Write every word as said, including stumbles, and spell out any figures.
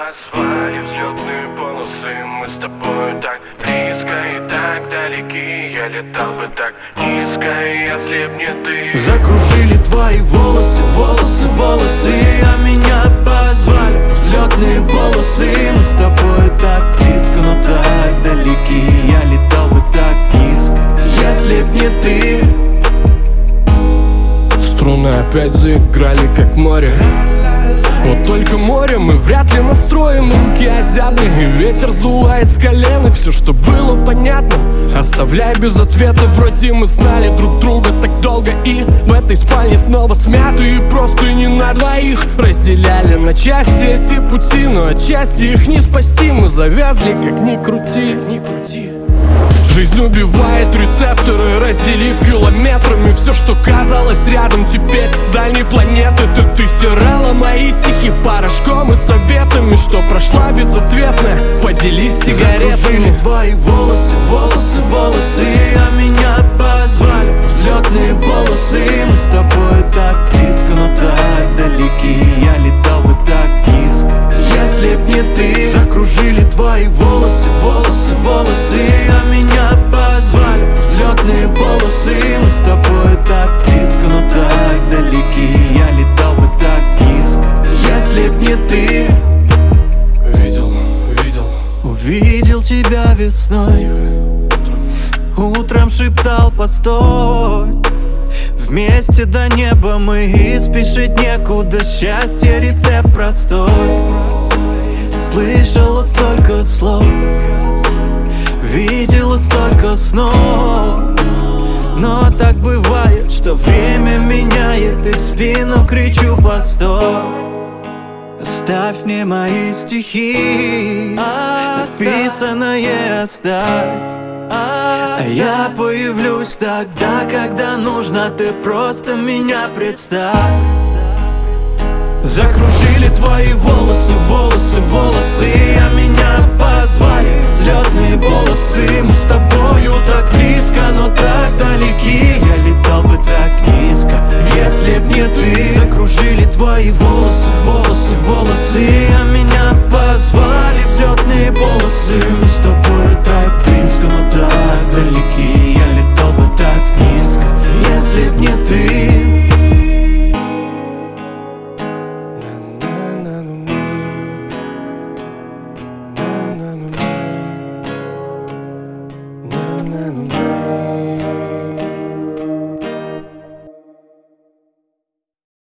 опозвали взлетные полосы. Мы с тобой так близко и так далеки. Я летал бы так низко, если б не ты. Закружили твои волосы, волосы, волосы, а меня позвали взлетные полосы. Мы с тобой так близко, но так далеки. Я летал бы так низко, если б не ты. Струны опять заиграли, как море. Вот только море мы вряд ли настроим. Руки озябли, и ветер сдувает с коленок все, что было понятным, оставляй без ответа. Вроде мы знали друг друга так долго, и в этой спальне снова смятые простыни на двоих разделяли на части эти пути, но отчасти их не спасти. Мы завязли, как ни крути, не крути. Жизнь убивает рецепторы, разделив километрами все, что казалось рядом. Теперь с дальней планеты ты, ты стирала мои стихи порошком и советами, что прошла безответная. Поделись сигаретами. Закружили твои волосы, волосы, волосы, а меня позвали взлетные полосы. Мы с тобой так близко, но так далеки. Я летал бы так низко, если б не ты. Закружили твои волосы, волосы, волосы, а меня позвали взлетные полосы. Мы с тобой так близко, но так далеки. Я летал бы так низко, если б не ты. Видел, видел, увидел тебя весной. Утром шептал постой. Вместе до неба мы, и спешить некуда. Счастье рецепт простой. Слышала столько слов, видела столько снов. Но так бывает, что время меняет, и в спину кричу постой. Оставь мне мои стихи, написанное оставь. А я появлюсь тогда, когда нужно, ты просто меня представь. Закружили твои волосы, волосы, волосы, а меня позвали взлетные полосы. Мы с тобою так близко, но так далеки. Я летал бы так низко, если б не ты. Закружили твои волосы, волосы, волосы, а меня позвали взлетные полосы. Мы с тобою так близко, но так далеки. Я летал бы так низко, если б не ты. на на на